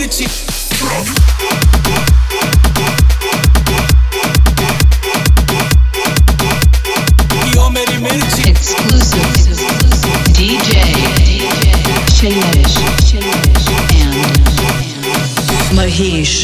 मिर्ची। यो मेरी मिर्ची। Exclusive DJ Shailesh and Mahesh.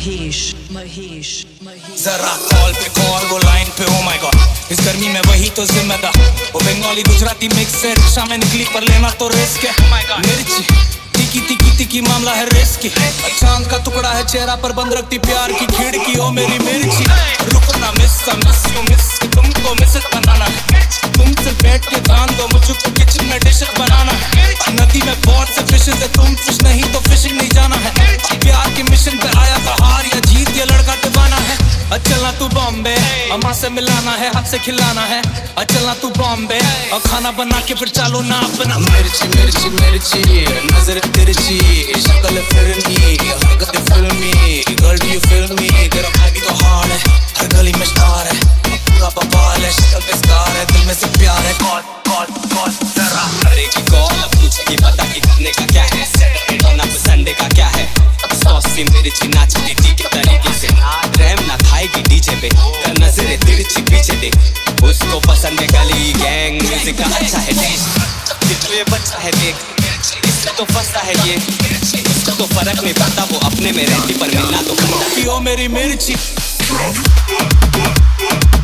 जरा कॉल पे कॉल वो लाइन पे, ओ माय गॉड इस गर्मी में वही तो जिम्मेदार। वो बंगाली गुजराती मिक्स से रिक्शा में निकली पर लेना तो रिस्क है। मिर्ची तिकी तिकी तिकी मामला है रिस्क। चांद का टुकड़ा है चेहरा पर बंद रखती प्यार की खिड़की। ओ मेरी मिर्ची रुकना मिस यू मिस तुमको मिसेस बनाना है। तुमसे बैठ के ध्यान दो मुझको किचन में डिशेस बनाना है। नदी में बहुत से फिशेस है, तुम फिश नहीं तो फिशिंग नहीं जाना है। प्यार के मिशन पे आया था हार या जीत ये लड़का दीवाना है। चलना तू बॉम्बे अम्मा से मिलाना है, हाथ से खिलाना है। चलना तू बॉम्बे और खाना बना के फिर चालो ना अपना। मिर्ची मिर्ची मिर्ची नजर तिरछी शक्ल फिल्मी हरकत फिल्मी girl do you feel me. तेरा भाई भी तो हार्ड है, हर गली में स्टार है, पूरा बवाल है, शक्ल पे स्कार है, दिल में से प्यार है। कॉल कॉल कॉल जरा करेगी कॉल, अब पूछेगी पता कि करने का क्या है। सैटरडे होना संडे का क्या है। सॉसी मिर्ची नाचती थी के तरीके से, रैम ना खाएगी डीजे पे। नजरे तिरछी पीछे देख, उसको पसंद है गली गैंग म्यूजिक का अच्छा है टेस्ट। तो ये बच्चा है देख, इससे तो फंसता है ये, इसको तो फर्क नहीं पड़ता, वो अपने में रहती पर मिलना तो। यो मेरी मिर्ची।